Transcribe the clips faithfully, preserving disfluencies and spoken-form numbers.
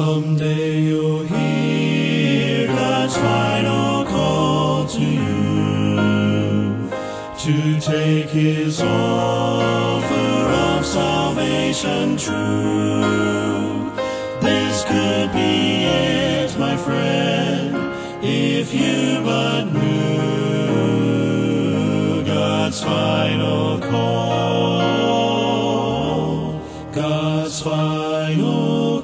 Someday you'll hear God's final call to you, to take His offer of salvation true. This could be it, my friend, if you but knew God's final call, God's final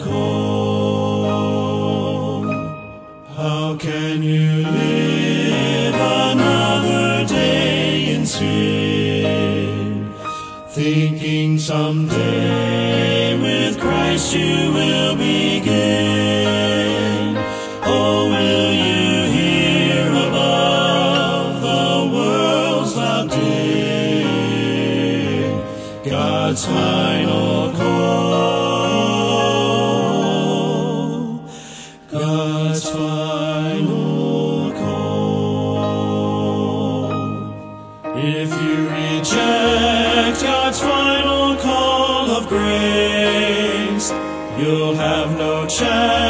call. How can you live another day in sin, thinking someday with Christ you will begin? Oh, will you hear above the world's loud din God's final call, God's final call. If you reject God's final call of grace, you'll have no chance